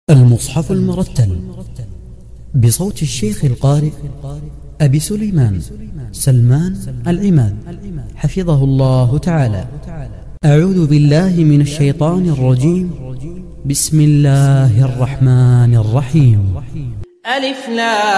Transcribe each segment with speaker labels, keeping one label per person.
Speaker 1: المصحف المرتل بصوت الشيخ القارئ أبي سليمان سلمان العماد حفظه الله تعالى. أعوذ بالله من الشيطان الرجيم. بسم الله الرحمن الرحيم.
Speaker 2: ألف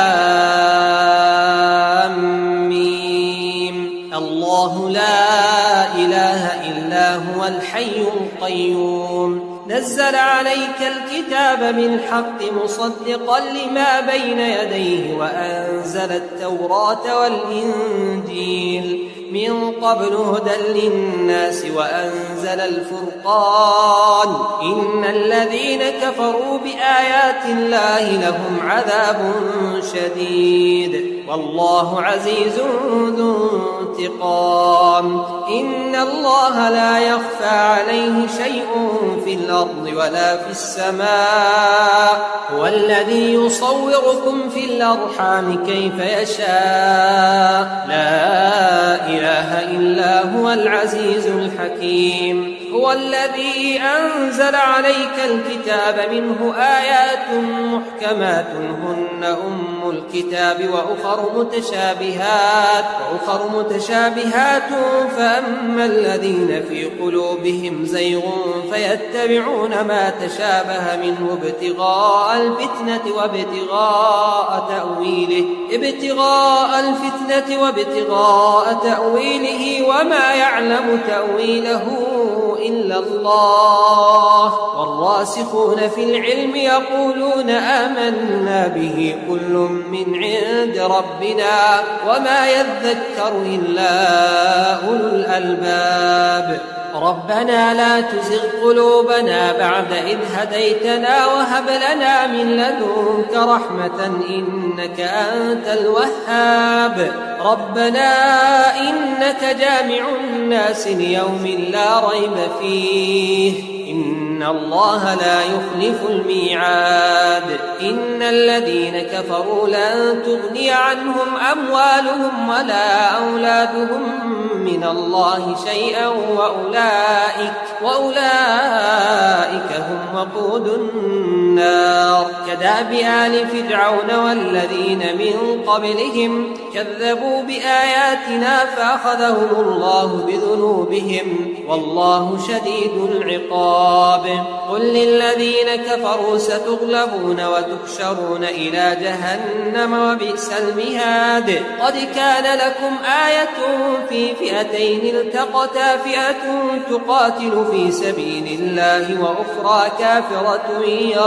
Speaker 2: لام ميم. الله لا إله إلا هو الحي القيوم. نزل عليك الكتاب بالحق مصدقا لما بين يديه وأنزل التوراة والإنجيل من قبل هدى للناس وأنزل الفرقان. إن الذين كفروا بآيات الله لهم عذاب شديد والله عزيز ذو انتقام. إن الله لا يخفى عليه شيء في الأرض ولا في السماء. هو الذي يصوركم في الأرحام كيف يشاء. لا إله إلا هو العزيز الحكيم. هو الذي أنزل عليك الكتاب منه آيات محكمات هن أم الكتاب وأخر متشابهات فأما الذين في قلوبهم زيغ فيتبعون ما تشابه منه ابتغاء الفتنة وابتغاء تأويله وما يعلم تأويله إلا الله. والراسخون في العلم يقولون آمنا به كل من عند ربنا وما يذكر إلا أولو الألباب. ربنا لا تزغ قلوبنا بعد إذ هديتنا وهب لنا من لدنك رحمة إنك أنت الوهاب. ربنا إنك جامع الناس ليوم لا ريب فيه إن الله لا يخلف الميعاد. إن الذين كفروا لن تغني عنهم أموالهم ولا أولادهم من الله شيئا وأولئك هم وقود النار. كداب آل فرعون والذين من قبلهم كذبوا بآياتنا فأخذهم الله بذنوبهم والله شديد العقاب. قل للذين كفروا ستغلبون وتحشرون إلى جهنم وبئس المهاد. قد كان لكم آية في فئتين التقتا فئة تقاتل في سبيل الله وأخرى كافرة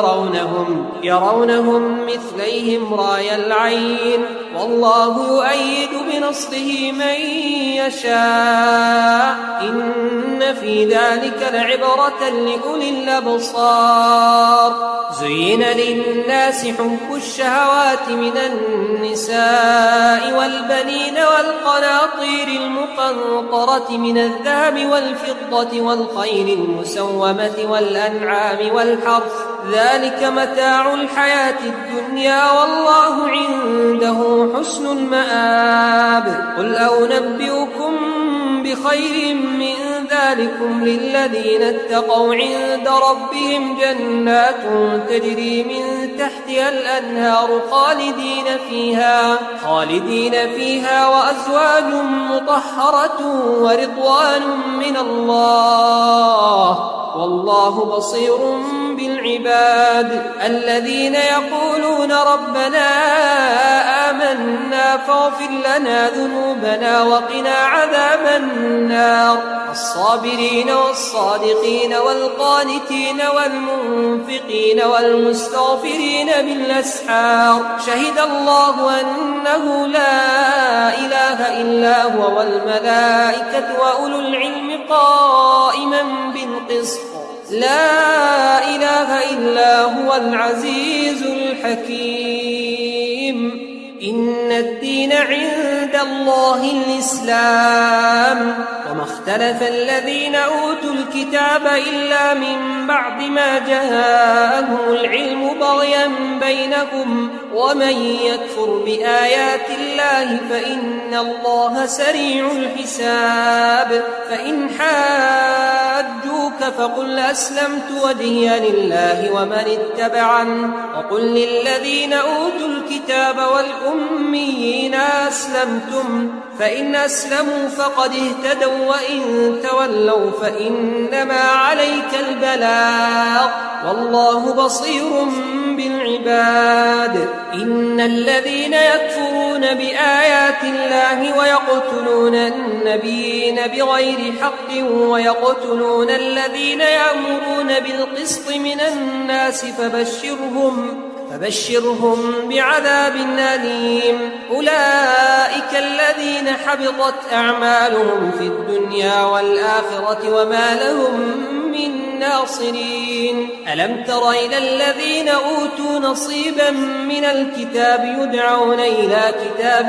Speaker 2: يرونهم مثليهم رأي العين والله يؤيد بنصره من يشاء. إن في ذلك لعبرة لأولي الأبصار. زين للناس حب الشهوات من النساء والبنين والقناطير المقنطرة من الذهب والفضة والخيل المسومة والأنعام والحرث ذلك متاع الحياة الدنيا والله عنده حسن المآب. قل أنبئكم بخير من ذلكم للذين اتقوا عند ربهم جنات تجري من تحتها الأنهار خالدين فيها وأزواج مطهرة ورضوان من الله والله بصير بالعباد. الذين يقولون ربنا آمنا فاغفر لنا ذنوبنا وقنا عذاب النار. الصابرين والصادقين والقانتين والمنفقين والمستغفرين بالأسحار. شهد الله أنه لا إله إلا هو والملائكة وأولو العلم قائما بالقسط. لا إله إلا هو العزيز الحكيم. إن الدين عند الله الإسلام وما اختلف الذين أوتوا الكتاب إلا من بعد ما جاءهم العلم بغيا بينكم ومن يكفر بآيات الله فإن الله سريع الحساب فإن حاجوك فقل أسلمت وجهي لله ومن اتبعني وقل للذين أوتوا الكتاب والأميين أسلمتم فإن أسلموا فقد اهتدوا وإن تولوا فإنما عليك البلاغ والله بصير بالعباد إن الذين يكفرون بآيات الله ويقتلون النبيين بغير حق ويقتلون الذين يأمرون بالقسط من الناس فبشرهم بعذاب أليم أولئك الذين حبطت أعمالهم في الدنيا والآخرة وما لهم من ناصرين ألم تر إلى الذين أوتوا نصيبا من الكتاب يدعون إلى كتاب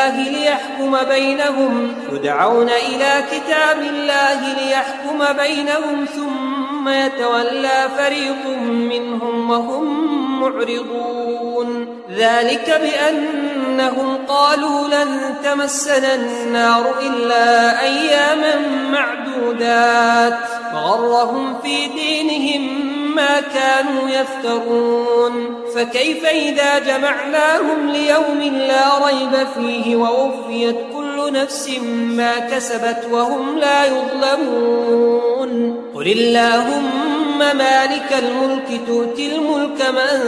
Speaker 2: الله ليحكم بينهم ثم يتولى فريق منهم وهم معرضون ذلك بأنهم قالوا لن تمسنا النار إلا أياما معدودات وغرهم في دينهم ما كانوا يفترون فكيف إذا جمعناهم ليوم لا ريب فيه ووفيت كل نفس ما كسبت وهم لا يظلمون قل اللهم مالك الملك تؤتي الملك من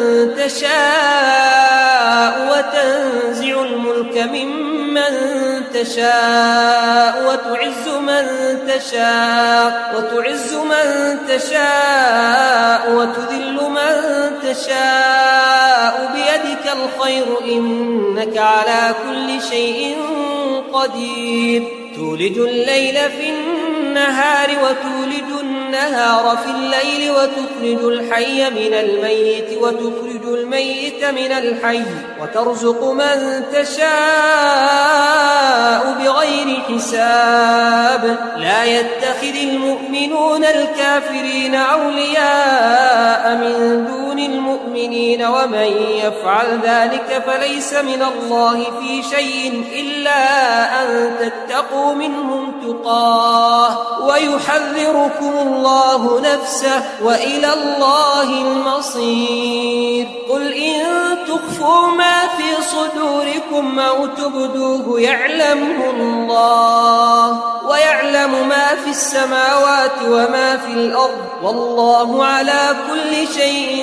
Speaker 2: تشاء وتنزع الملك ممن تشاء وتعز من تشاء وتذل من تشاء بيدك الخير إنك على كل شيء قدير تولج الليل في النهار وتولج النهار في الليل وتخرج الحي من الميت وتخرج الميت من الحي وترزق من تشاء بغير حساب لا يتخذ المؤمنون الكافرين أولياء من دون المؤمنين ومن يفعل ذلك فليس من الله في شيء إلا أن تتقوا منهم تقاه ويحذركم الله نفسه وإلى الله المصير قل إن تخفوا ما في صدوركم أو تبدوه يعلمه الله ويعلم ما في السماوات وما في الأرض والله على كل شيء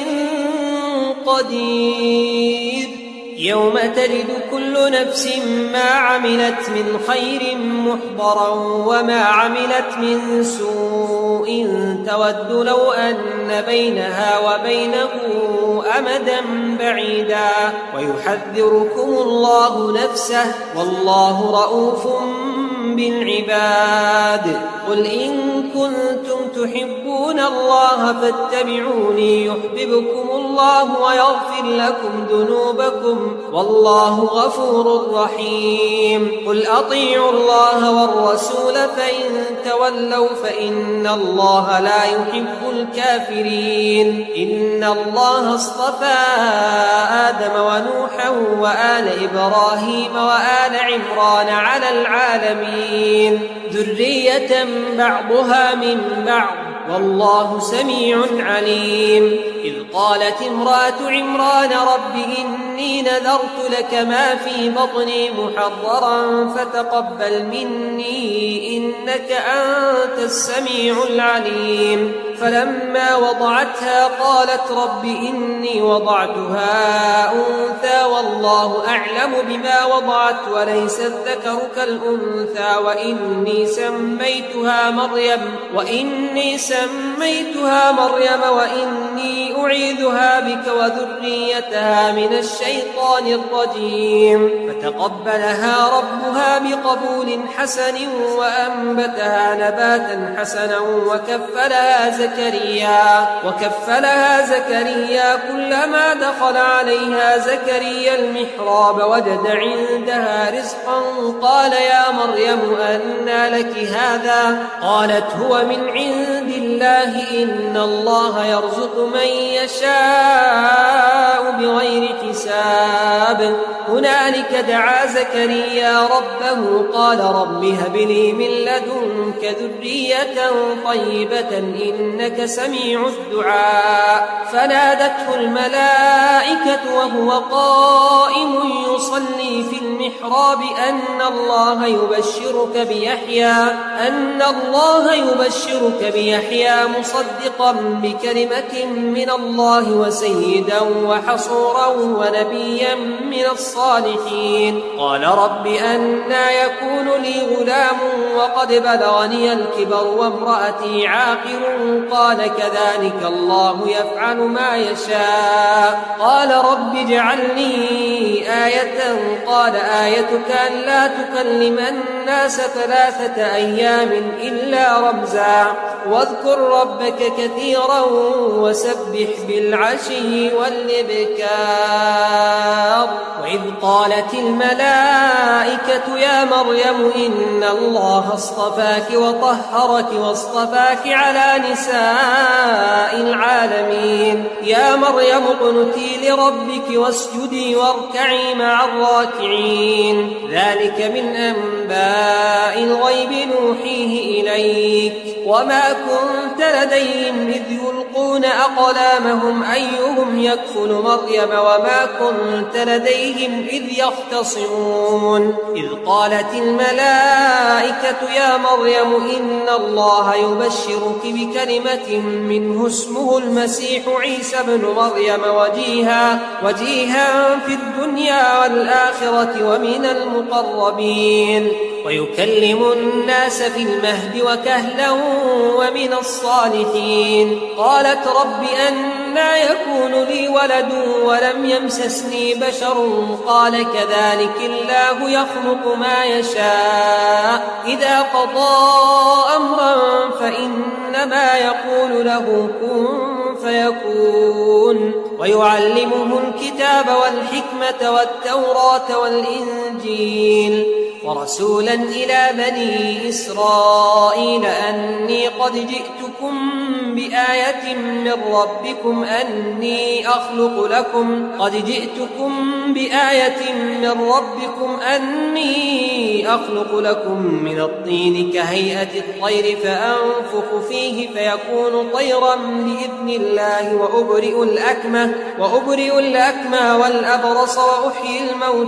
Speaker 2: قدير يوم تجد كل نفس ما عملت من خير محضرا وما عملت من سوء تود لو أن بينها وبينه أمدا بعيدا ويحذركم الله نفسه والله رؤوف بالعباد قل إن كنتم تحبون الله فاتبعوني يحببكم الله ويغفر لكم ذنوبكم والله غفور رحيم قل أطيعوا الله والرسول فإن تولوا فإن الله لا يحب الكافرين إن الله اصطفى آدم ونوحا وآل إبراهيم وآل عمران على العالمين ذرية بعضها من بعض والله سميع عليم إذ قالت امرأة عمران رب إني نذرت لك ما في بطني محررا فتقبل مني إنك أنت السميع العليم فلما وضعتها قالت رب إني وضعتها أنثى والله أعلم بما وضعت وليس الذكر كالأنثى وإني سميتها مريم وإني أعيذها بك وذريتها من الشيطان الرجيم فتقبلها ربها بقبول حسن وأنبتها نباتا حسنا وكفلها زكريا كلما دخل عليها زكريا المحراب وجد عندها رزقا قال يا مريم أنى لك هذا قالت هو من عند الله إن الله يرزق من يشاء دعا زكريا ربه قال رب هب لي من لدنك ذرية طيبة إنك سميع الدعاء فنادته الملائكة وهو قائم يصلي في المحراب أن الله يبشرك بيحيى مصدقا بكلمة من الله وسيدا وحصورا ونبيا من الصالحين قال رب أنى يكون لي غلام وقد بلغني الكبر وامرأتي عاقر قال كذلك الله يفعل ما يشاء قال رب اجعل لي آية قال آيتك أن لا تكلم الناس 3 أيام إلا رمزا واذكر ربك كثيرا وسبح بالعشي والإبكار وإذ قالت الملائكة يا مريم إن الله اصطفاك وطهرك واصطفاك على نساء العالمين يا مريم اقنتي لربك واسجدي واركعي مع الراكعين ذلك من أنباء الغيب نوحيه إليك وما كنت لديهم إذ يلقون أقلامهم أيهم يكفل مريم وما كنت لديهم إذ يختصمون إذ قالت الملائكة يا مريم إن الله يبشرك بكلمة منه اسمه المسيح عيسى بن مريم وجيها في الدنيا والآخرة ومن المقربين ويكلم الناس في المهد وكهلا ومن الصالحين قالت رب أنى يكون لي ولد ولم يمسسني بشر قال كذلك الله يخلق ما يشاء إذا قضى أمرا فإنما يقول له كن فيكون ويعلمه الكتاب والحكمة والتوراة والإنجيل ورسولا إلى بني إسرائيل أني قد جئتكم بآية من ربكم أني أخلق لكم من الطين كهيئة الطير فأنفخ فيه فيكون طيرا بإذن الله وأبرئ الأكمى والأبرص وأحيي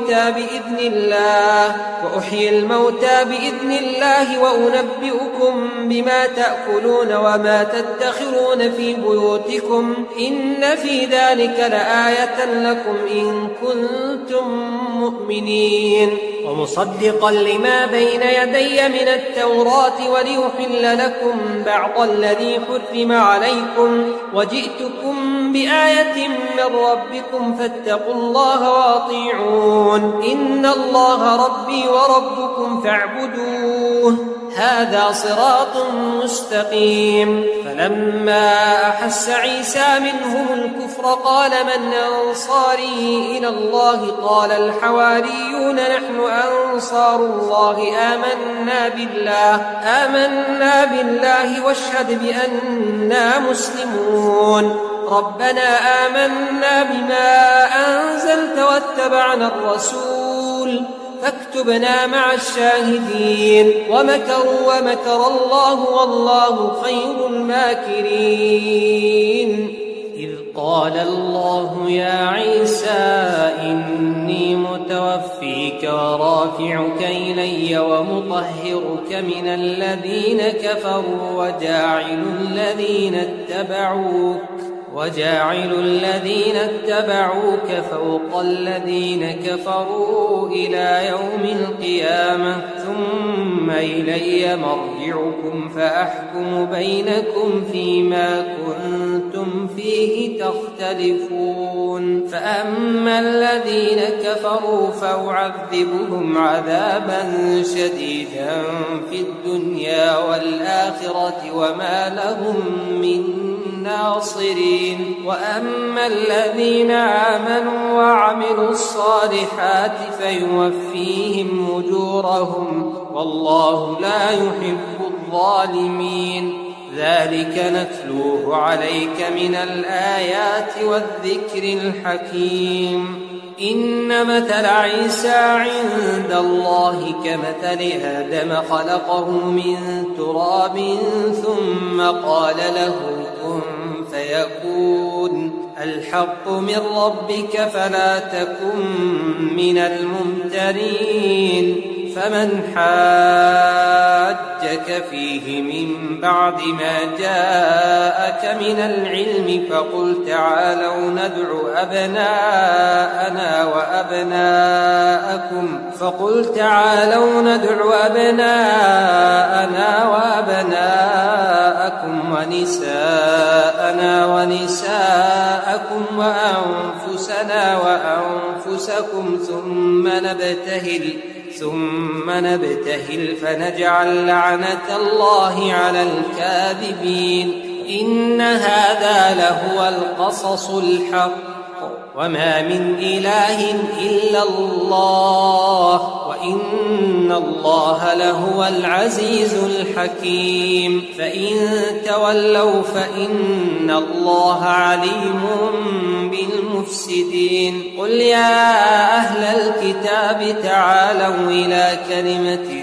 Speaker 2: الموتى بإذن الله وأنبئكم بما تأكلون وما تدخرون في بيوتكم إن في ذلك لآية لكم إن كنتم مؤمنين ومصدقا لما بين يدي من التوراة وليحل لكم بعض الذي حرم عليكم وجئتكم بآية من ربكم فاتقوا الله وأطيعون إن الله ربي وربكم فاعبدوه هذا صراط مستقيم فلما أحس عيسى منهم الكفر قال من أنصاري إلى الله قال الحواريون نحن أنصار الله آمنا بالله واشهد بأننا مسلمون ربنا آمنا بما أنزلت واتبعنا الرسول فاكتبنا مع الشاهدين ومكروا ومكر الله والله خير الماكرين إذ قال الله يا عيسى إني متوفيك ورافعك إلي ومطهرك من الذين كفروا وجاعل الذين اتبعوك فوق الذين كفروا إلى يوم القيامة ثم إلي مرجعكم فأحكم بينكم فيما كنتم فيه تختلفون فأما الذين كفروا فأعذبهم عذابا شديدا في الدنيا والآخرة وما لهم من ناصرين وأما الذين آمنوا وعملوا الصالحات فيوفيهم أجورهم والله لا يحب الظالمين ذلك نتلوه عليك من الآيات والذكر الحكيم إن مثل عيسى عند الله كمثل آدم خلقه من تراب ثم قال له كن فيكون الحق من ربك فلا تكن من الممترين فمن حاجك فيه من بعد ما جاءك من العلم فقل تعالوا ندع أبناءنا وأبناءكم ونساءنا ونساءكم وأنفسنا وأنفسكم ثم نبتهل فنجعل لعنة الله على الكاذبين إن هذا لهو القصص الحق وما من إله إلا الله وإن الله لهو العزيز الحكيم فإن تولوا فإن الله عليم بالمفسدين قل يا أهل الكتاب تعالوا إلى كلمة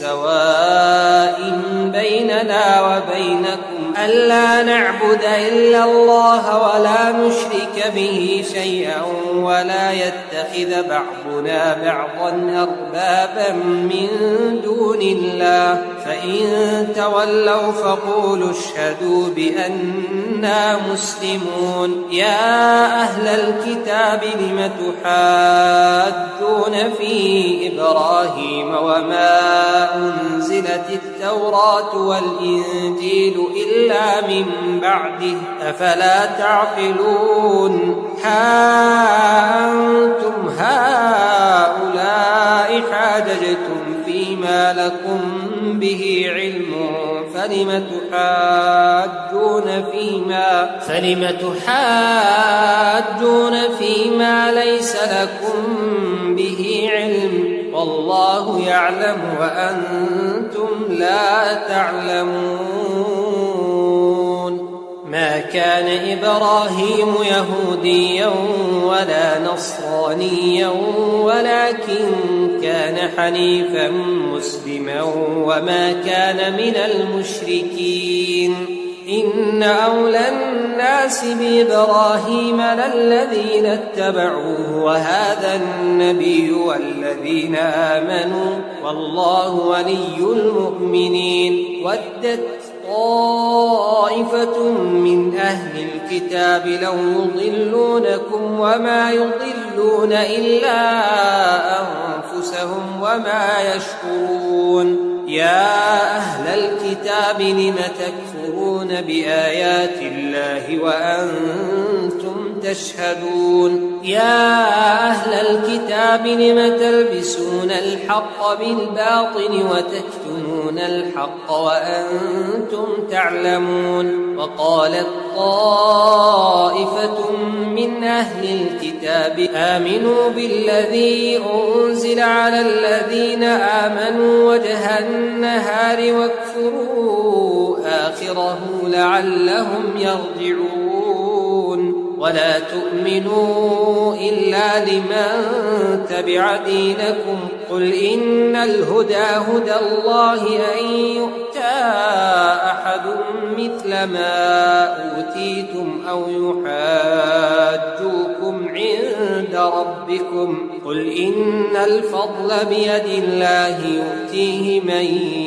Speaker 2: سواء بيننا وبينكم ألا نعبد إلا الله ولا نشرك به شيئا ولا يتخذ بعضنا بعضا أربابا من دون الله فإن تولوا فقولوا اشهدوا بأننا مسلمون يا أهل الكتاب لم تحاجون في إبراهيم وما أنزلت التوراة والإنجيل إلا من بعده أفلا تعقلون أنتم هؤلاء حاججتم فيما لكم به علم فلم تحاجون فيما ليس لكم به علم والله يعلم وأنتم لا تعلمون ما كان إبراهيم يهوديا ولا نصرانيا ولكن كان حنيفا مسلما وما كان من المشركين إن أولى الناس بإبراهيم للذين اتبعوه وهذا النبي والذين آمنوا والله ولي المؤمنين ودت طائفة من أهل الكتاب لو يضلونكم وما يضلون إلا أنفسهم وما يشكرون يا أهل الكتاب لم تكفرون بآيات الله وأنتم تشهدون يا أهل الكتاب لم تلبسون الحق بالباطل وتكتمون الحق وأنتم تعلمون وقالت طائفة من أهل الكتاب آمنوا بالذي أنزل على الذين آمنوا وجه النهار واكفروا آخره لعلهم يرجعون ولا تؤمنوا إلا لمن تبع دينكم قل إن الهدى هدى الله أن يؤتى أحد مثل ما أوتيتم أو يحاجوكم عند ربكم قل إن الفضل بيد الله يؤتيه من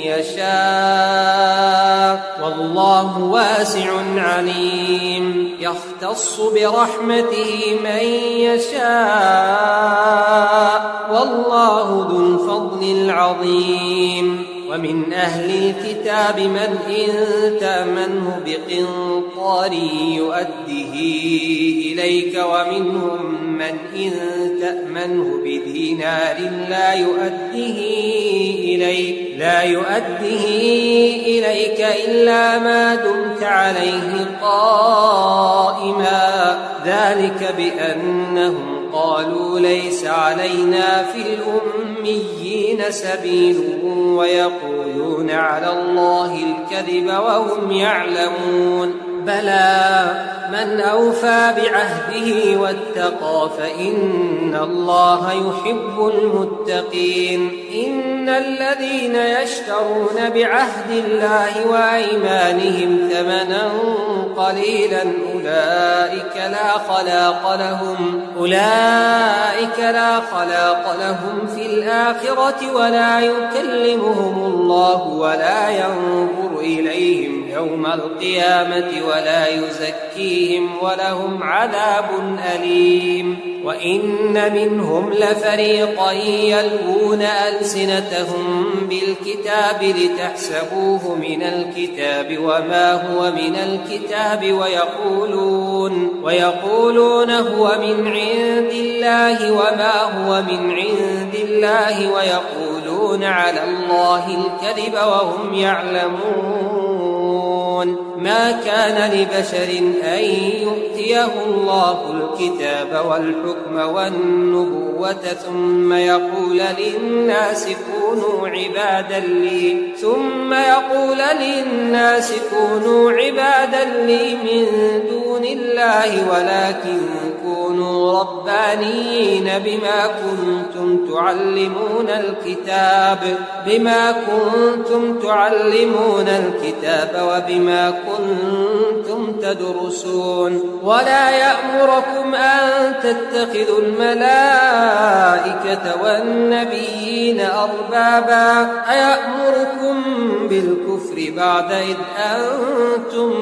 Speaker 2: يشاء والله واسع عليم يختص برحمته من يشاء والله ذو الفضل العظيم ومن أهل الكتاب من إن تأمنه بقنطار يؤده إليك ومنهم من إن تأمنه بدينار لا يؤده إليك إلا ما دمت عليه قائما ذلك بأنهم قالوا ليس علينا في الأميين سبيل ويقولون على الله الكذب وهم يعلمون بلى من أوفى بعهده واتقى فإن الله يحب المتقين. إن الذين يشترون بعهد الله وأيمانهم ثمنا قليلا أولئك لا خلاق لهم في الآخرة ولا يكلمهم الله ولا ينظر إليهم يوم القيامة ولا يزكيهم ولهم عذاب أليم. وإن منهم لفريقا يلوون ألسنتهم بالكتاب لتحسبوه من الكتاب وما هو من الكتاب ويقولون هو من عند الله وما هو من عند الله ويقولون على الله الكذب وهم يعلمون. ما كان لبشر أن يؤتيه الله الكتاب والحكم والنبوة ثم يقول للناس كونوا عبادا لي من دون الله ولكن كونوا ربانيين بما كنتم تعلمون الكتاب وبما كنتم تدرسون. ولا يأمركم أن تتخذوا الملائكة والنبيين أربابا أيأمركم بالكفر بعد إذ أنتم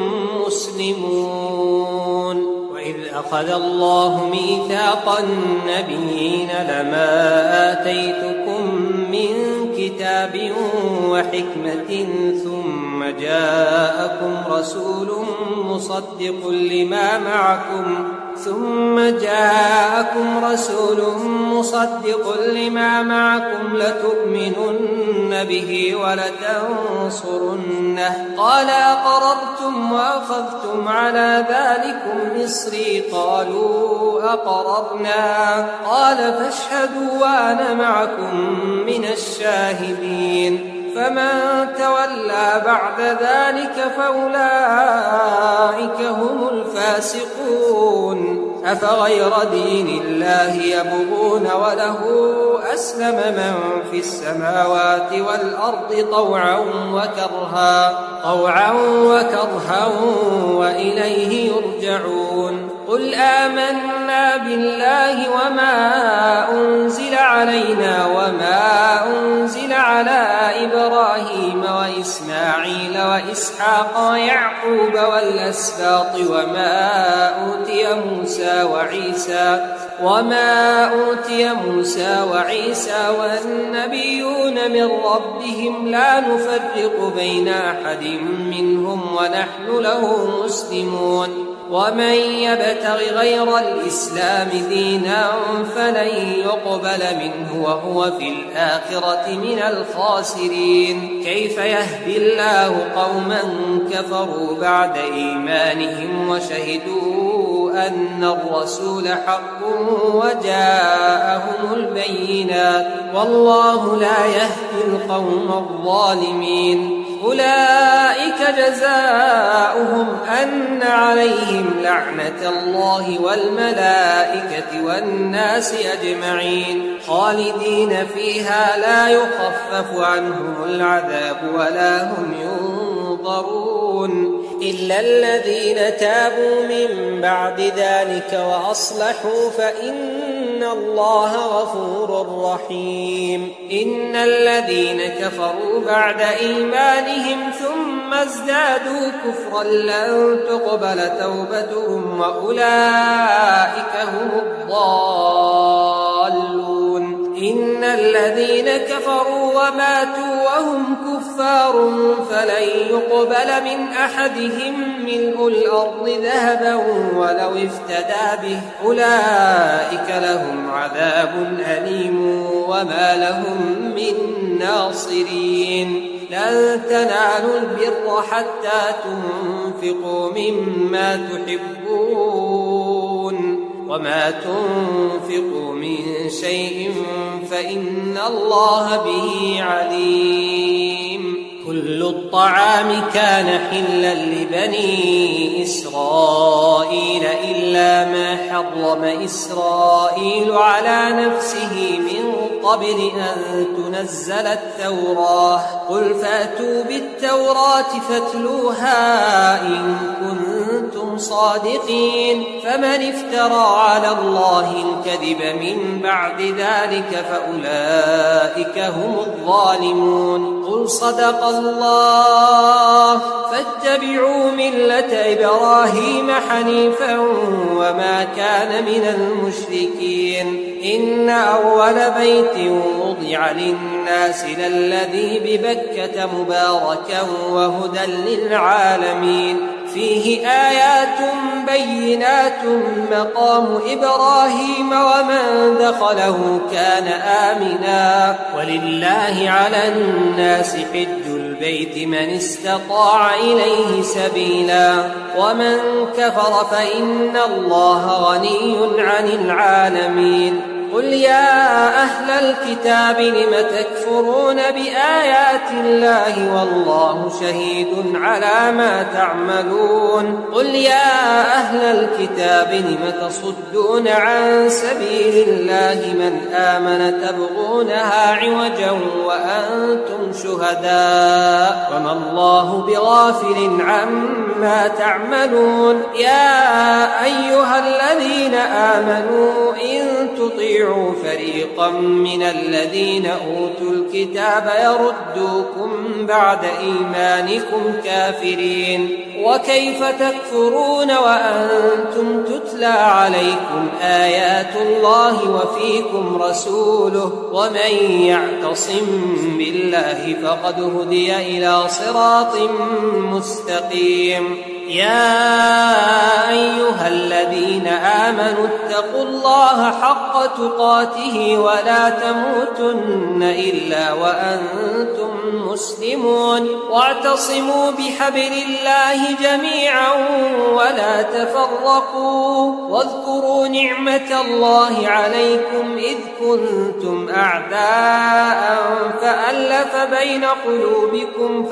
Speaker 2: مسلمون. وإذ أخذ الله ميثاق النبيين لما آتيتكم من كتاب وحكمة ثم جاءكم رسول مصدق لما معكم لتؤمنن به ولتنصرنه قال أقررتم وأخذتم على ذلكم إصري قالوا أقررنا قال فاشهدوا وأنا معكم من الشاهدين. فمن تولى بعد ذلك فأولئك هم الفاسقون. أفغير دين الله يبغون وله أسلم من في السماوات والأرض طوعا وكرها وإليه يرجعون. قل آمنا بالله وما أنزل علينا وما أنزل على إبراهيم وإسماعيل وإسحاق ويعقوب والأسباط وما أوتي موسى وعيسى والنبيون من ربهم لا نفرق بين أحد منهم ونحن له مسلمون. ومن يبتغ غير الإسلام دينا فلن يقبل منه وهو في الآخرة من الخاسرين. كيف يهدي الله قوما كفروا بعد إيمانهم وشهدوا أن الرسول حق وجاءهم البينات والله لا يهدي القوم الظالمين. أولئك جزاؤهم أن عليهم لعنة الله والملائكة والناس أجمعين خالدين فيها لا يخفف عنهم العذاب ولا هم ينظرون إلا الذين تابوا من بعد ذلك وأصلحوا فإن الله غفور رحيم. إن الذين كفروا بعد إيمانهم ثم ازدادوا كفرا لن تقبل توبتهم وأولئك هم الضالون. إن الذين كفروا وماتوا وهم كفار فلن يقبل من أحدهم ملء الأرض ذهبا ولو افتدى به أولئك لهم عذاب أليم وما لهم من ناصرين. لن تنالوا البر حتى تنفقوا مما تحبون وما تنفقوا من شيء فإن الله به عليم. كل الطعام كان حلا لبني إسرائيل إلا ما حرم إسرائيل على نفسه من قبل أن تنزل التوراة قل فأتوا بالتوراة فاتلوها إن كنتم صادقين فمن افترى على الله الكذب من بعد ذلك فأولئك هم الظالمون قل صدق الله فاتبعوا ملة إبراهيم حنيفا وما كان من المشركين إن أول بيت وضع للناس للذي ببكة مباركا وهدى للعالمين فيه آيات بينات مقام إبراهيم ومن دخله كان آمنا ولله على الناس حج البيت من استطاع إليه سبيلا ومن كفر فإن الله غني عن العالمين قل يا أهل الكتاب لم تكفرون بآيات الله والله شهيد على ما تعملون قل يا أهل الكتاب لم تصدون عن سبيل الله من آمن تبغونها عوجا وأنتم شهداء وما الله بغافل عما تعملون يا أيها الذين آمنوا إن تطيعوا فريقا من الذين أوتوا الكتاب يردوكم بعد إيمانكم كافرين وكيف تكفرون وأنتم تتلى عليكم آيات الله وفيكم رسوله ومن يعتصم بالله فقد هدي إلى صراط مستقيم يا أيها الذين آمنوا اتقوا الله حق تقاته ولا تموتن إلا وأنتم مسلمون واعتصموا بحبل الله جميعا ولا تفرقوا واذكروا نعمة الله عليكم إذ كنتم أعداء فألف بين قلوبكم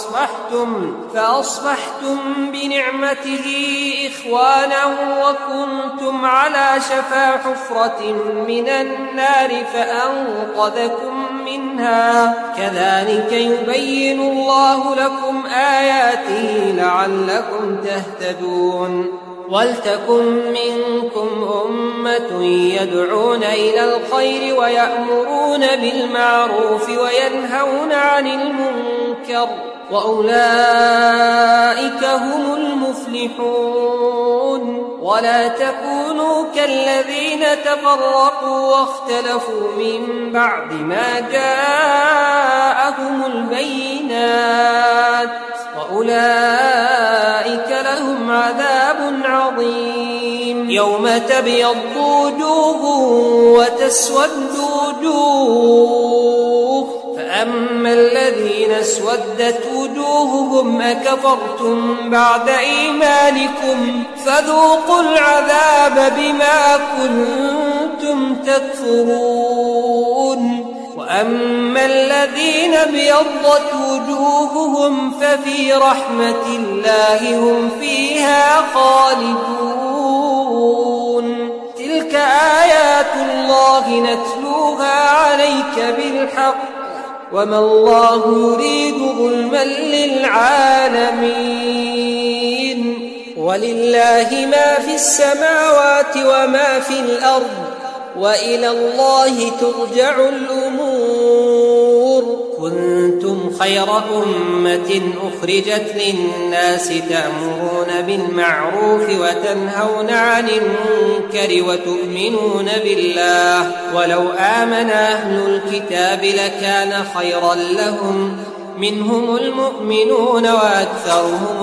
Speaker 2: فأصبحتم بنعمته إخوانا وكنتم على شفا حفرة من النار فأنقذكم منها كذلك يبين الله لكم آياته لعلكم تهتدون ولتكن منكم أمة يدعون إلى الخير ويأمرون بالمعروف وينهون عن المنكر وأولئك هم المفلحون ولا تكونوا كالذين تفرقوا واختلفوا من بعد ما جاءهم البينات وأولئك لهم عذاب عظيم يوم تبيض وجوه وتسود وجوه فأما الذين اسودت وجوههم أكفرتم بعد إيمانكم فذوقوا العذاب بما كنتم تكفرون وأما الذين ابيضت وجوههم ففي رحمة الله هم فيها خالدون تلك آيات الله نتلوها عليك بالحق وما الله يريد ظلما للعالمين ولله ما في السماوات وما في الأرض وإلى الله ترجع الأمور كنتم خير أمة أخرجت للناس تأمرون بالمعروف وتنهون عن المنكر وتؤمنون بالله ولو آمن أهل الكتاب لكان خيرا لهم منهم المؤمنون وأكثرهم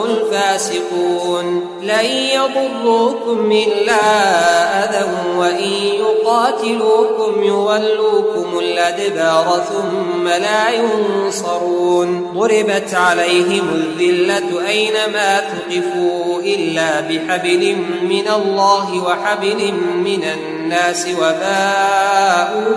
Speaker 2: الفاسقون لن يضروكم إلا أذى وإن يقاتلوكم يولوكم الأدبار ثم لا ينصرون ضربت عليهم الذلة أينما ثقفوا إلا بحبل من الله وحبل من الناس وباءوا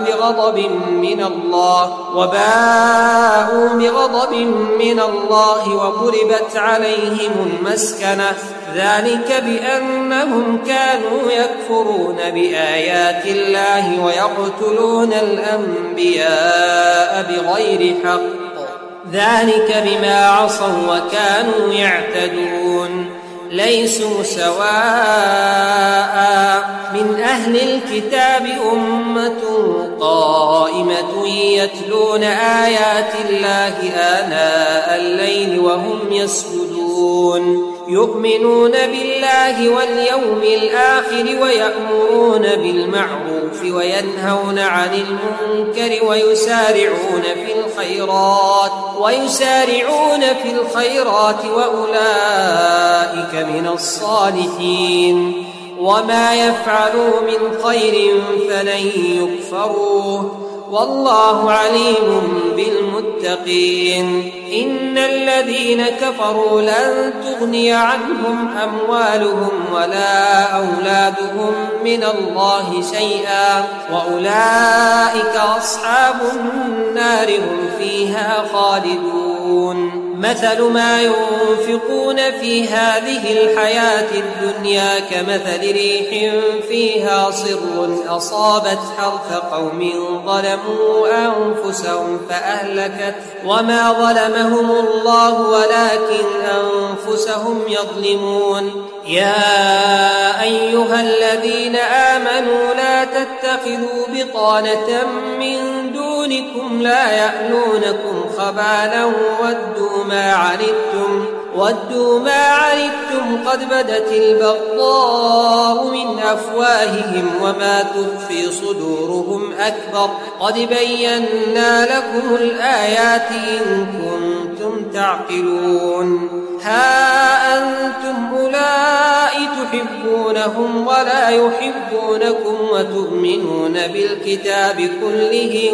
Speaker 2: بغضب من الله وضربت عليهم المسكنة ذلك بأنهم كانوا يكفرون بآيات الله ويقتلون الأنبياء بغير حق ذلك بما عصوا وكانوا يعتدون ليسوا سواء من أهل الكتاب أمة قائمة يتلون آيات الله آناء الليل وهم يسجدون يؤمنون بالله واليوم الآخر ويأمرون بالمعروف وينهون عن المنكر ويسارعون في الخيرات وأولئك من الصالحين وما يفعلوا من خير فلن يكفروه والله عليم بالمتقين إن الذين كفروا لن تغني عنهم أموالهم ولا أولادهم من الله شيئا وأولئك أصحاب النار هم فيها خالدون مثل ما ينفقون في هذه الحياة الدنيا كمثل ريح فيها صر أصابت حرث قوم ظلموا أنفسهم فأهلكت وما ظلمهم الله ولكن أنفسهم يظلمون يا أيها الذين آمنوا لا تتخذوا بطانة من دونكم لا يألونكم خبالا ودوا ما عنتم قد بدت البغضاء من أفواههم وما تخفي صدورهم أكبر قد بينا لكم الآيات إن كنتم تعقلون ها أنتم أولئك تحبونهم ولا يحبونكم وتؤمنون بالكتاب كله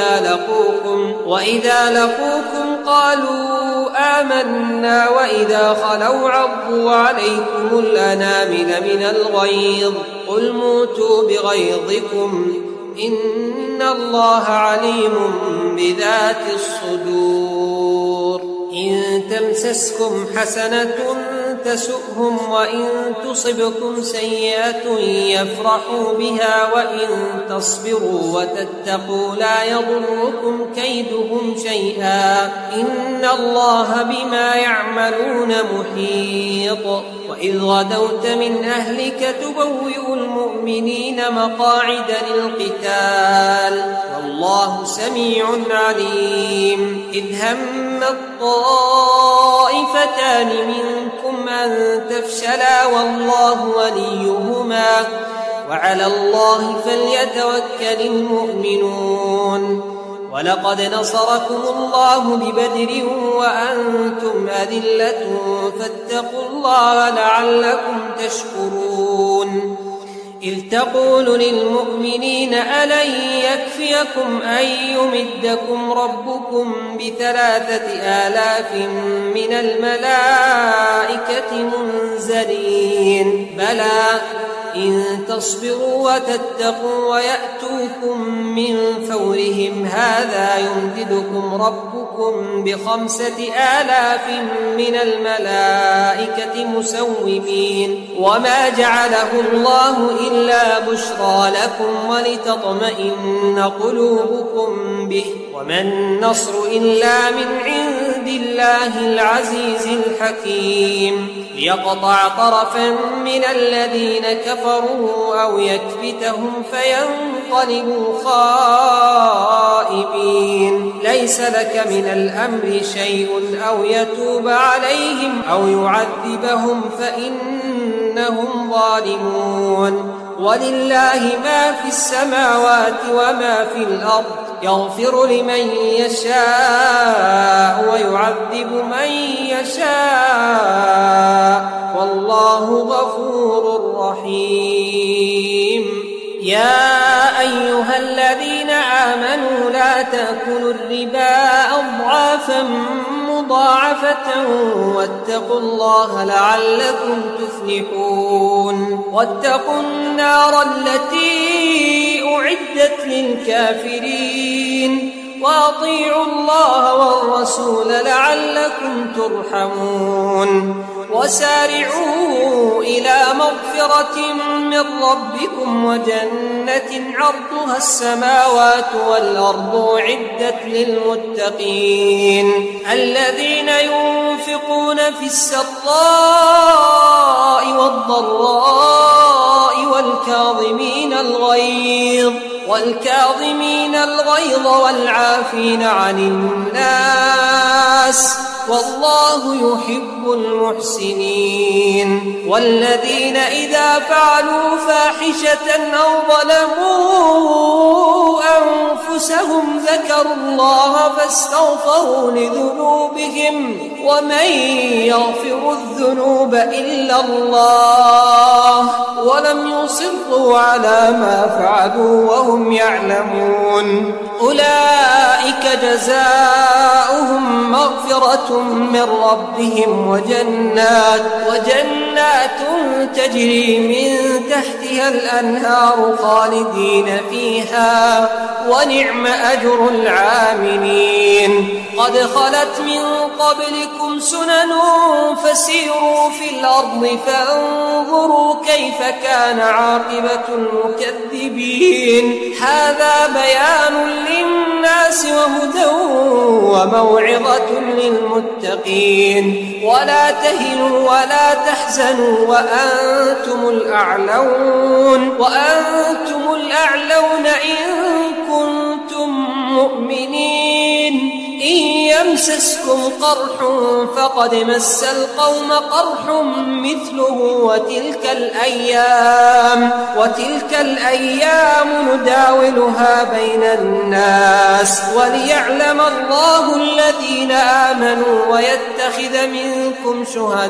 Speaker 2: وإذا لقوكم قالوا آمنا وإذا خلوا عضوا عليكم الأنامل من الغيظ قل موتوا بغيظكم إن الله عليم بذات الصدور إن تمسسكم حسنة تسؤهم وإن تصبكم سيئة يفرحوا بها وإن تصبروا وتتقوا لا يضركم كيدهم شيئا إن الله بما يعملون محيط وإذ غدوت من أهلك تبوئ المؤمنين مقاعد للقتال والله سميع عليم إذ هم الطائفتان منكم أن تفشلا والله وليهما وعلى الله فليتوكل المؤمنون ولقد نصركم الله ببدر وأنتم أذلة فاتقوا الله لعلكم تشكرون إذ تقول للمؤمنين ألن يكفيكم أن يمدكم ربكم ب3,000 من الملائكة منزلين بلى إن تصبروا وتتقوا ويأتوكم من فورهم هذا يمددكم ربكم ب5,000 من الملائكة مسومين وما جعله الله إلا بشرى لكم ولتطمئن قلوبكم به وما النصر إلا من عند الله العزيز الحكيم ليقطع طرفا من الذين كفروا أو يكبتهم فينقلبوا خائبين ليس لك من الأمر شيء أو يتوب عليهم أو يعذبهم فإنهم ظالمون ولله ما في السماوات وما في الأرض يغفر لمن يشاء ويعذب من يشاء والله غفور رحيم يا أيها الذين آمنوا لا تأكلوا الربا أضعافا مضاعفة واتقوا الله لعلكم تفلحون واتقوا النار التي أعدت للكافرين وأطيعوا الله والرسول لعلكم ترحمون وسارعوا إلى مغفرة من ربكم وجنة عرضها السماوات والأرض أعدت للمتقين الذين ينفقون في السراء والضراء والكاظمين الغيظ والعافين عن الناس والله يحب المحسنين والذين إذا فعلوا فاحشة أو ظلموا أنفسهم ذكروا الله فاستغفروا لذنوبهم ومن يغفر الذنوب إلا الله ولم يصروا على ما فعلوا وهم يعلمون أولئك جزاؤهم مغفرة من ربهم وجنات تجري من تحتها الأنهار خالدين فيها ونعم أجر العاملين قد خلت من قبلكم سنن فسيروا في الأرض فانظروا كيف كان عاقبة المكذبين هذا بيان للناس وهدى وموعظة للمتقين ولا تهنوا ولا تحزنوا وأنتم الأعلون إن كنتم مؤمنين إن يمسسكم قرح فقد مس القوم قرح مثله وتلك الأيام نداولها بين الناس وليعلم الله الذين آمنوا ويتخذ منكم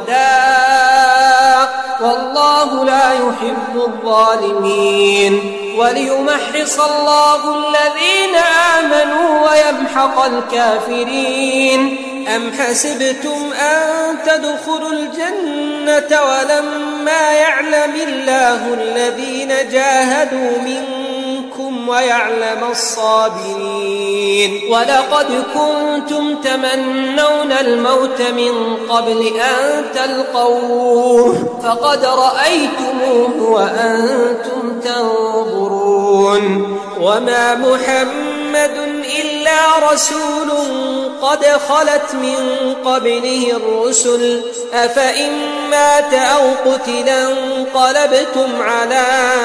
Speaker 2: شهداء والله لا يحب الظالمين وليمحص الله الذين آمنوا ويمحق الكافرين أم حسبتم أن تدخلوا الجنة ولما يعلم الله الذين جاهدوا منكم ويعلم الصابرين ولقد كنتم تمنون الموت من قبل أن تلقوه فقد رأيتموه وأنتم تنظرون وما محمد إلا رسول قد خلت من قبله الرسل أفإن مات أو قتلا انقلبتم على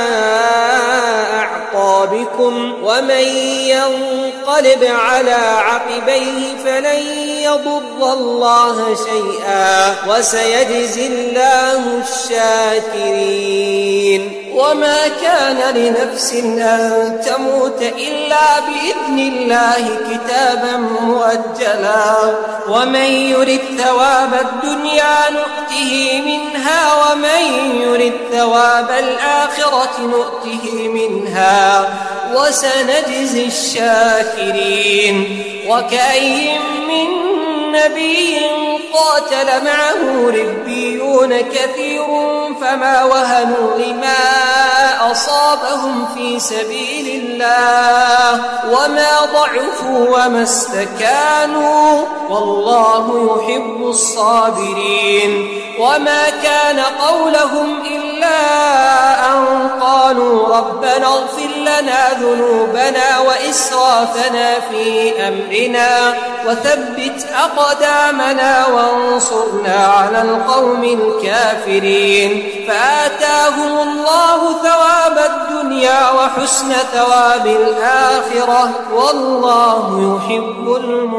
Speaker 2: أعقابكم ومن ينقلب على عقبيه فلن يضر الله شيئا وسيجزي الله الشاكرين وما كان لنفس أن تموت إلا بإذن الله كتابا مؤجلا ومن يرد ثواب الدنيا نؤته منها ومن يرد ثواب الآخرة نؤته منها وسنجزي الشاكرين وكأين من نبي قاتل معه ربيون كثير فما وهنوا لما أصابهم في سبيل الله وما ضعفوا وما استكانوا والله يحب الصابرين وما كان قولهم إلا أن قالوا ربنا اغفر لنا ذنوبنا وإسرافنا في أمرنا وثبت أقدامنا وانصرنا على القوم الكافرين فآتاهم الله ثواب الدنيا وحسن ثواب الآخرة والله يحب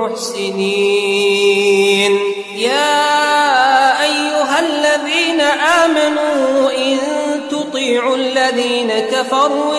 Speaker 2: المحسنين يا أيها الذين آمنوا إن تطيعوا الذين كفروا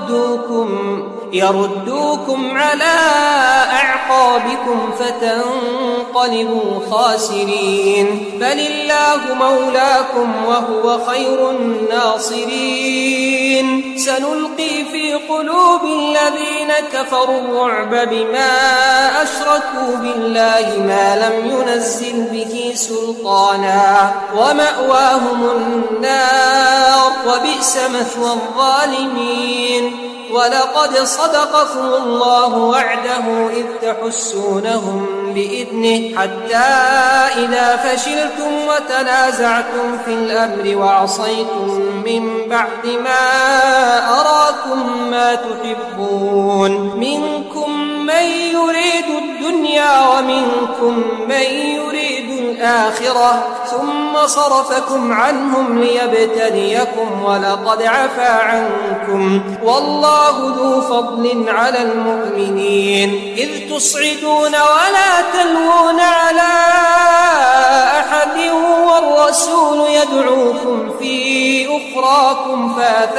Speaker 2: يردوكم على أعقابكم فتنقلبوا خاسرين. بل الله مولاكم وهو خير الناصرين. سنلقي في قلوب الذين كفروا الرعب بما أشركوا بالله ما لم ينزل به سلطانا ومأواهم النار وبئس مثوى الظالمين. ولقد صدقكم الله وعده إذ تحسونهم بإذنه حتى إذا فشلتم وتنازعتم في الأمر وعصيتم من بعد ما أراكم ما تحبون منكم من يريد الدنيا ومنكم من يريد الآخرة ثم صرفكم عنهم ليبتليكم ولقد عفا عنكم والله ذو فضل على المؤمنين. إذ تصعدون ولا تلوون على أحد والرسول يدعوكم في أخراكم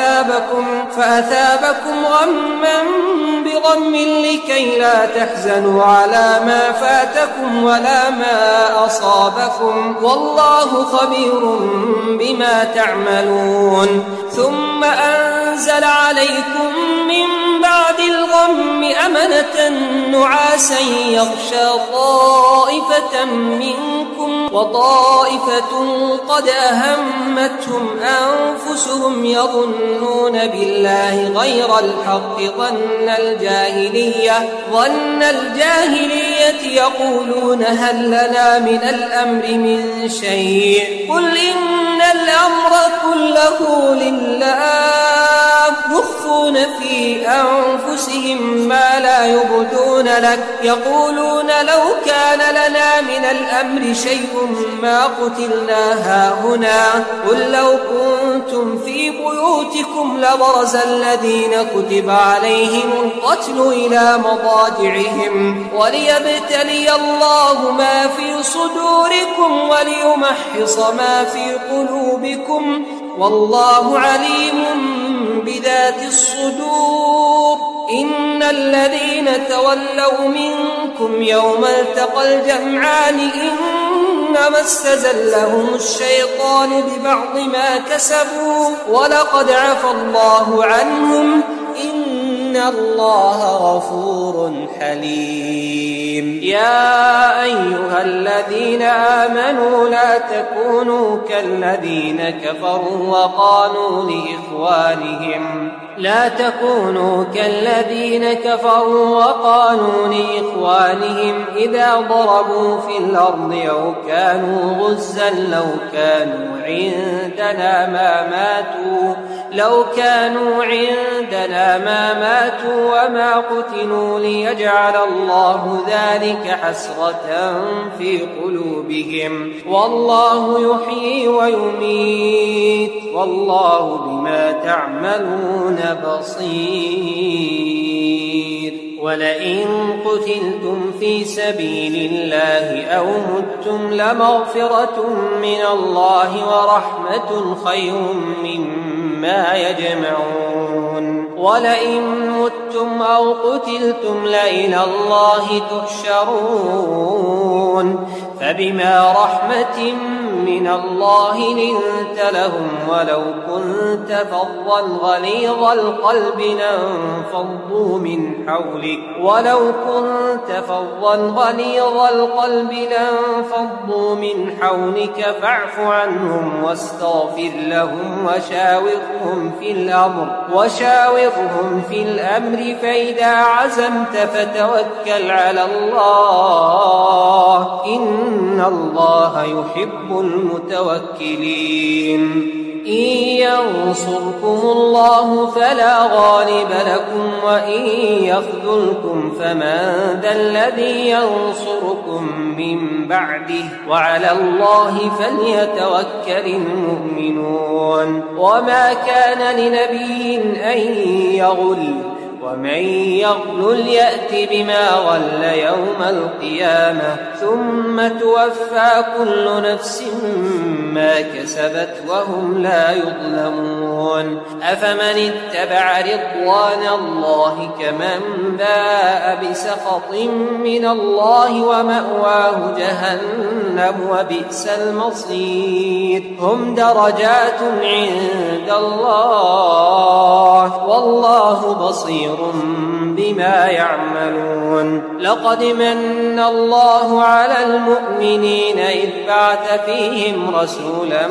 Speaker 2: فأثابكم غما بغم لكي لا تحزنوا على ما فاتكم ولا ما أصابكم والله خبير بما تعملون. ثم أنزل عليكم من بعد الغم أمنة نعاسا يغشى طائفة منكم وطائفة قد أهمتهم أنفسهم يظنون بالله غير الحق ظن الجاهلية يقولون هل لنا من الأمر من شيء قل إن الأمر كله لله يخفون في أنفسهم ما لا يبدون لك يقولون لو كان لنا من الأمر شيء ما قتلنا هاهنا قل لو كنتم في بيوتكم لبرز الذين كتب عليهم القتل إلى مضاجعهم وليبتلي الله ما في صدوركم وليمحص ما في قلوبكم والله عليم بذات الصدور. إن الذين تولوا منكم يوم التقى الجمعان إنما استزلهم الشيطان ببعض ما كسبوا ولقد عفا الله عنهم إن الله غفور حليم. يا أيها الذين آمنوا لا تكونوا كالذين كفروا وقالوا لإخوانهم إذا ضربوا في الأرض أو كانوا غزا لو كانوا عندنا ما ماتوا وما قتلوا ليجعل الله ذلك حسرة في قلوبهم والله يحيي ويميت والله بما تعملون بصير. ولئن قتلتم في سبيل الله أو متم لمغفرة من الله ورحمة خير مما يجمعون. ولئن متم أو قتلتم لإلى الله تحشرون. فبما رحمة من الله لنت لهم ولو كنت فظا غليظ القلب لانفضوا من حولك فاعف عنهم واستغفر لهم وشاورهم في الأمر فإذا عزمت فتوكل على الله إن الله يحب المتوكلين. إن ينصركم الله فلا غالب لكم وإن يخذلكم فمن ذا الذي ينصركم من بعده وعلى الله فليتوكل المؤمنون. وما كان لنبي أن يغل ومن يغلل يأت بما غل يوم القيامة ثم توفى كل نفس ما كسبت وهم لا يظلمون أفمن اتبع رضوان الله كمن باء بسخط من الله ومأواه جهنم وبئس المصير هم درجات عند الله والله بصير بما يعملون لقد من الله على المؤمنين إذ بعث فيهم رسولا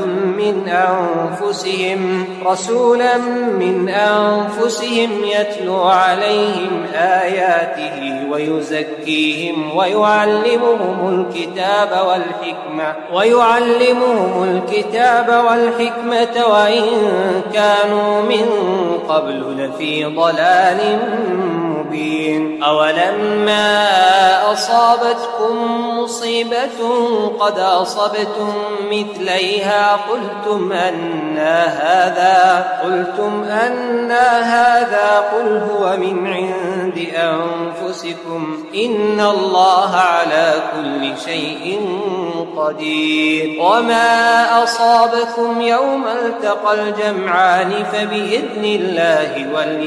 Speaker 2: من أنفسهم يتلو عليهم آياته ويزكيهم ويعلمهم الكتاب والحكمة وإن كانوا من قبل لفي ضلال مبين أولما أصابتكم مصيبة قد أصبتم مثليها قلتم أن هذا قل هو من عند أنفسكم إن الله على كل شيء قدير وما أصابكم يوم التقى الجمعان فبإذن الله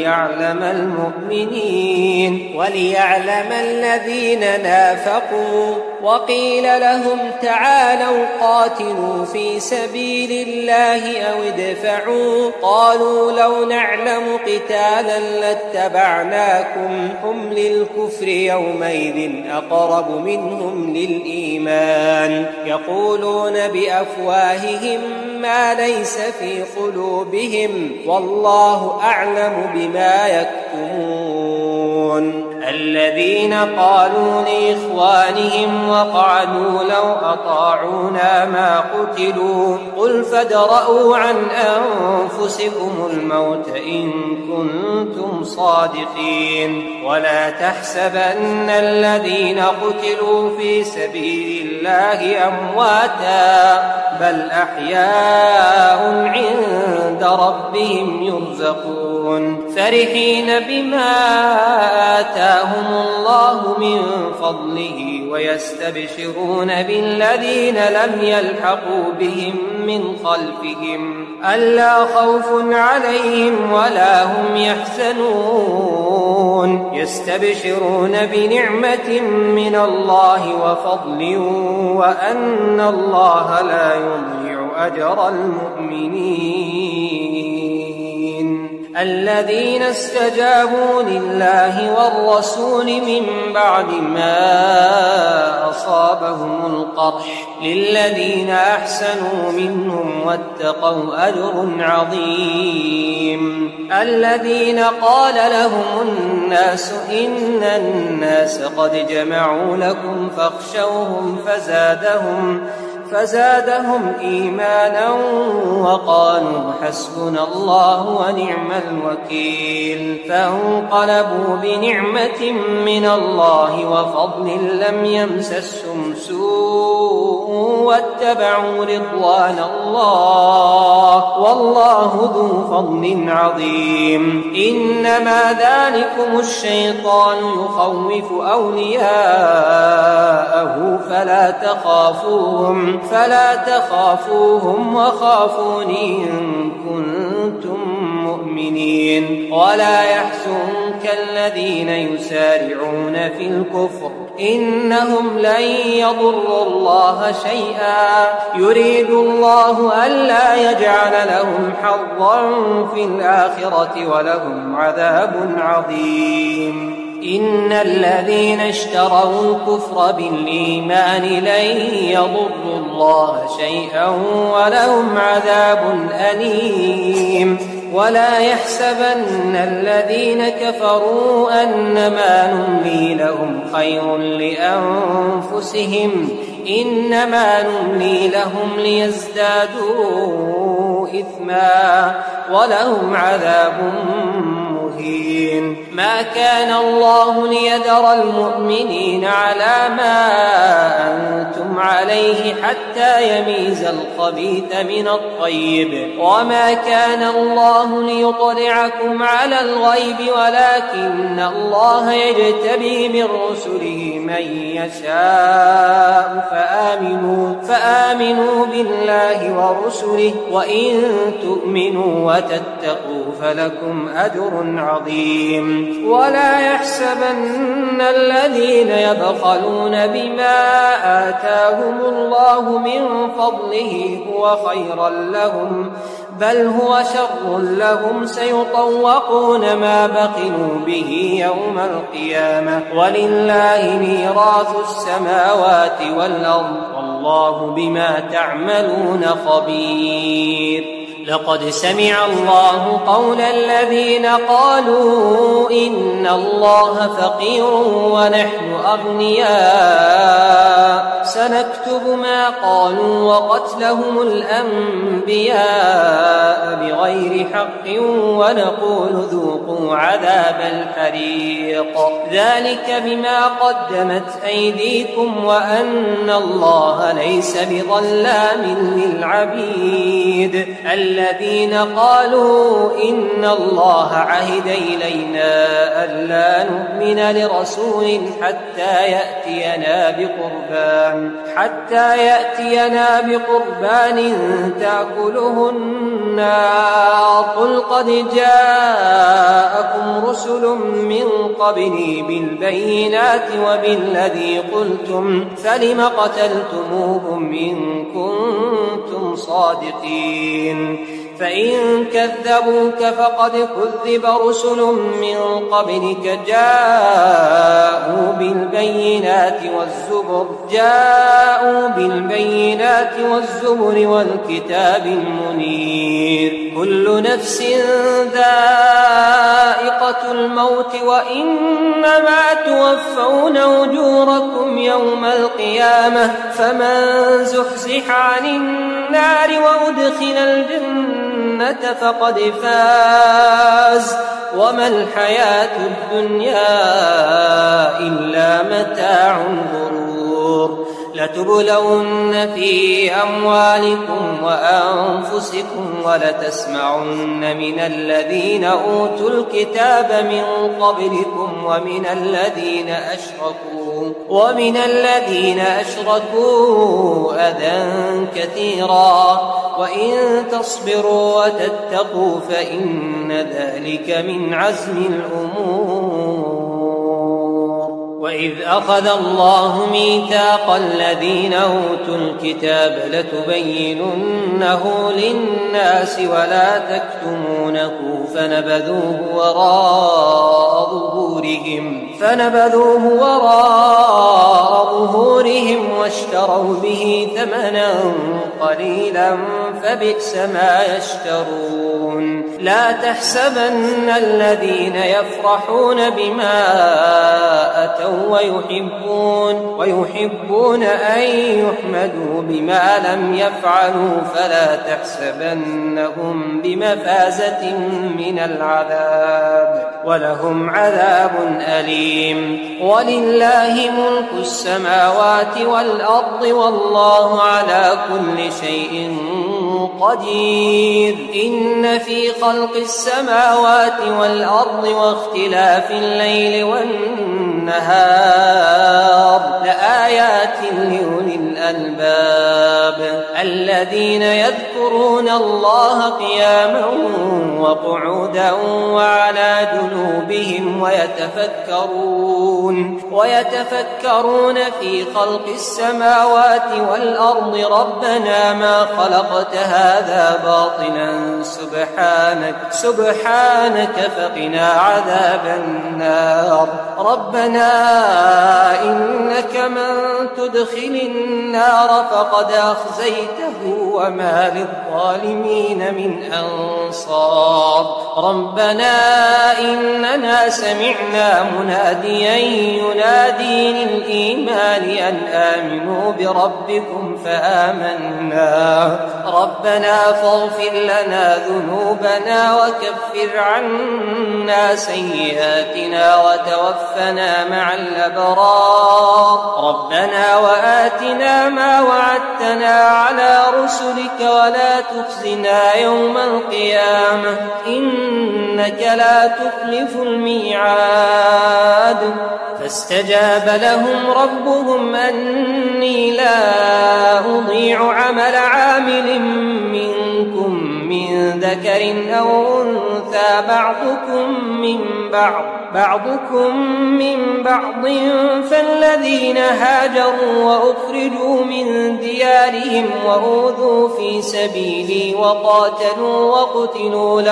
Speaker 2: وليعلم الذين نافقوا وقيل لهم تعالوا قاتلوا في سبيل الله أو ادفعوا قالوا لو نعلم قتالا لاتبعناكم هم للكفر يومئذ أقرب منهم للإيمان يقولون بأفواههم ما ليس في قلوبهم والله أعلم بما يكتمون الذين قالوا لإخوانهم وقعدوا لو أطاعونا ما قتلوا قل فادرءوا عن أنفسكم الموت إن كنتم صادقين ولا تحسبن الذين قتلوا في سبيل الله أمواتا بل أحياء عند ربهم يرزقون فرحين بما آتاهم الله من فضله ويستبشرون بالذين لم يلحقوا بهم من خلفهم ألا خوف عليهم ولا هم يحزنون يستبشرون بنعمة من الله وفضل وأن الله لا يضيع أجر المؤمنين الذين استجابوا لله والرسول من بعد ما أصابهم القرح للذين أحسنوا منهم واتقوا أجر عظيم الذين قال لهم الناس إن الناس قد جمعوا لكم فاخشوهم فزادهم إيمانا وقالوا حسبنا الله ونعم الوكيل فانقلبوا بنعمة من الله وفضل لم يمسسهم سوء واتبعوا رضوان الله والله ذو فضل عظيم إنما ذلكم الشيطان يخوف أولياءه فلا تخافوهم وخافوني إن كنتم مؤمنين ولا يحزنك الذين يسارعون في الكفر إنهم لن يضروا الله شيئا يريد الله ألا يجعل لهم حظا في الآخرة ولهم عذاب عظيم إن الذين اشتروا الكفر بالإيمان لن يضروا الله شيئا ولهم عذاب أليم ولا يحسبن الذين كفروا أنما نملي لهم خير لأنفسهم إنما نملي لهم ليزدادوا إثما ولهم عذاب مهين ما كان الله ليذر المؤمنين على ما أنتم عليه حتى يميز الخبيث من الطيب وما كان الله ليطلعكم على الغيب ولكن الله يجتبي من رسله من يشاء فآمنوا بالله ورسله وإن تؤمنوا وتتقوا فلكم أجر عظيم ولا يحسبن الذين يبخلون بما آتاهم الله من فضله هو خيرا لهم بل هو شر لهم سيطوقون ما بخلوا به يوم القيامة ولله ميراث السماوات والأرض والله بما تعملون خبير لقد سمع الله قول الذين قالوا إن الله فقير ونحن أغنياء سنكتب ما قالوا وقتلهم الأنبياء بغير حق ونقول ذوقوا عذاب الحريق ذلك بما قدمت أيديكم وأن الله ليس بظلام للعبيد الذين قالوا إن الله عهد إلينا ألا نؤمن لرسول حتى يأتينا بقربان تأكله النار قل قد جاءكم رسل من قبلي بالبينات وبالذي قلتم فلم قتلتموهم إن كنتم صادقين فإن كذبوك فقد كذب رسل من قبلك جاءوا بالبينات والزبر والكتاب المنير كل نفس ذائقة الموت وإنما توفون أجوركم يوم القيامة فمن زحزح عن النار وأدخل الجنة فقد فاز وما الحياة الدنيا إلا متاع الغرور لتبلون في أموالكم وأنفسكم ولتسمعن من الذين أوتوا الكتاب من قبلكم ومن الذين أشركوا أذى كثيرا وإن تصبروا وتتقوا فإن ذلك من عزم الأمور وإذ أخذ الله ميثاق الذين أوتوا الكتاب لتبيننه للناس ولا تكتمونه فنبذوه وراء ظهورهم واشتروا به ثمنا قليلا فبئس ما يشترون لا تحسبن الذين يفرحون بما أتوا ويحبون أن يحمدوا بما لم يفعلوا فلا تحسبنهم بمفازة من العذاب ولهم عذاب أليم ولله ملك السماوات والأرض والله على كل شيء قدير إن في خلق السماوات والأرض واختلاف الليل والنهار لآيات لأولي الألباب الذين يذكرون الله قياما وقعودا وعلى جنوبهم ويتفكرون في خلق السماوات والأرض ربنا ما خلقت هذا باطلا سبحانك فقنا عذاب النار ربنا إنك من تدخل النار فقد أخزيته وما للظالمين من أنصار ربنا إننا ربنا سمعنا مناديا ينادي للإيمان أن آمنوا بربكم فآمنا ربنا فاغفر لنا ذنوبنا وكفر عنا سيئاتنا وتوفنا مع الأبرار ربنا وآتنا ما وعدتنا على رسلك ولا تخزنا يوم القيامة إنك لا تخلف الميعاد فاستجاب لهم ربهم أني لا أضيع عمل عامل منكم من ذكر أو أنثى بعضكم من بعض فالذين هاجروا وأخرجوا من ديارهم وأوذوا في سبيلي وقاتلوا وقتلوا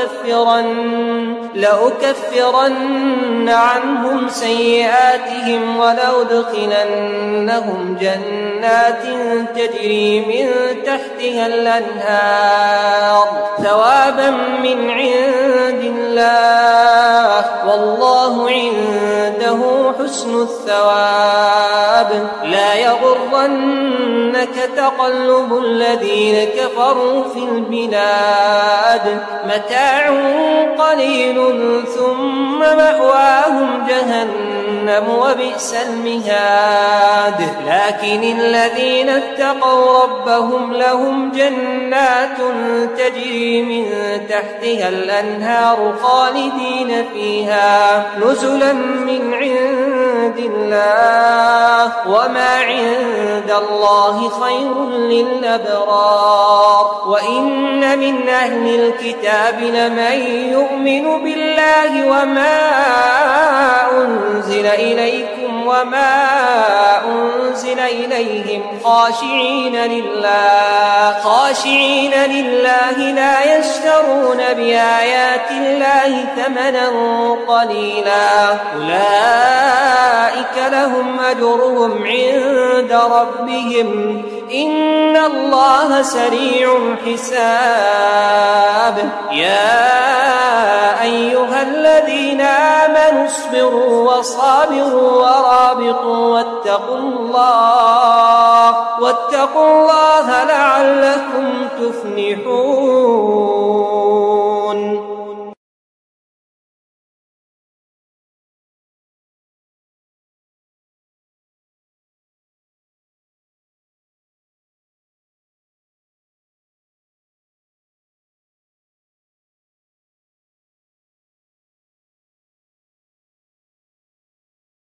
Speaker 2: لأكفرن عنهم سيئاتهم ولأدخلنهم جنات تجري من تحتها الأنهار ثوابا من عند الله والله عنده حسن الثواب لا يغرنك تقلب الذين كفروا في البلاد متاع قليل ثم مأواهم جهنم وبئس المهاد لكن الذين اتقوا ربهم لهم جنات تجري من تحتها الأنهار خالدين فيها نزلا من عند الله وما عند الله خير للأبرار وإن من أهل الكتاب لمن يؤمن بالله وما أنزل إليكم وما أنزل إليهم خاشعين لله لا يشترون بآيات الله ثمنا قليلا أولئك لهم أجرهم عند ربهم إن الله سريع الحساب يا أيها الذين آمنوا اصبروا وصابروا ورابطوا واتقوا الله لعلكم تفلحون